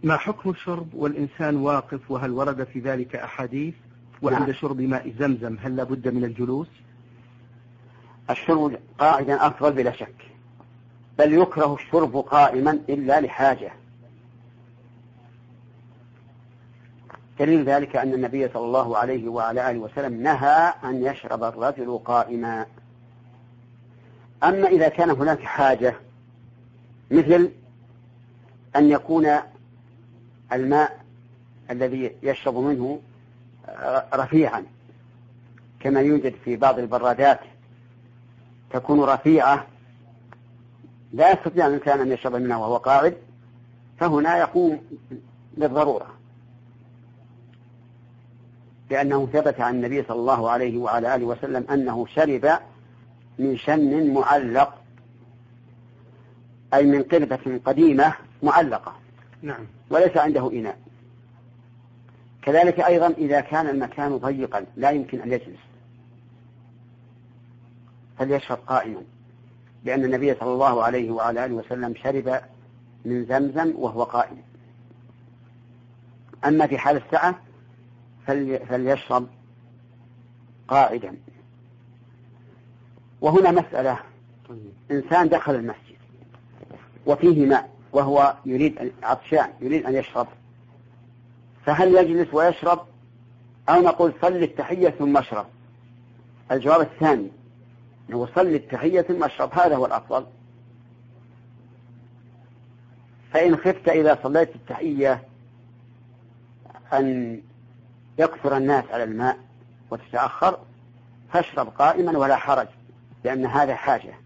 ما حكم الشرب والإنسان واقف، وهل ورد في ذلك أحاديث؟ وعند شرب ماء زمزم هل لابد من الجلوس؟ الشرب قاعدا أفضل بلا شك، بل يكره الشرب قائما إلا لحاجة. دليل ذلك أن النبي صلى الله عليه وعلى آله وسلم نهى أن يشرب الرجل قائما. أما إذا كان هناك حاجة، مثل أن يكون الماء الذي يشرب منه رفيعا، كما يوجد في بعض البرادات تكون رفيعة لا يستطيع الإنسان أن يشرب منها وهو قاعد، فهنا يقوم للضرورة، لأنه ثبت عن النبي صلى الله عليه وعلى آله وسلم أنه شرب من شن معلق، أي من قربة قديمة معلقة، نعم، وليس عنده إناء. كذلك أيضا إذا كان المكان ضيقا لا يمكن أن يجلس فليشرب قائما، لأن النبي صلى الله عليه وعلى آله وسلم شرب من زمزم وهو قائم. أما في حال السعة فليشرب قاعدا. وهنا مسألة، إنسان دخل المسجد وفيه ماء وهو عطشان يريد أن يشرب، فهل يجلس ويشرب أو نقول صل التحية ثم اشرب؟ الجواب الثاني، أنه صل التحية ثم اشرب، هذا هو الأفضل. فإن خفت إذا صليت التحية أن يكثر الناس على الماء وتتأخر فاشرب قائما ولا حرج، لأن هذا حاجة.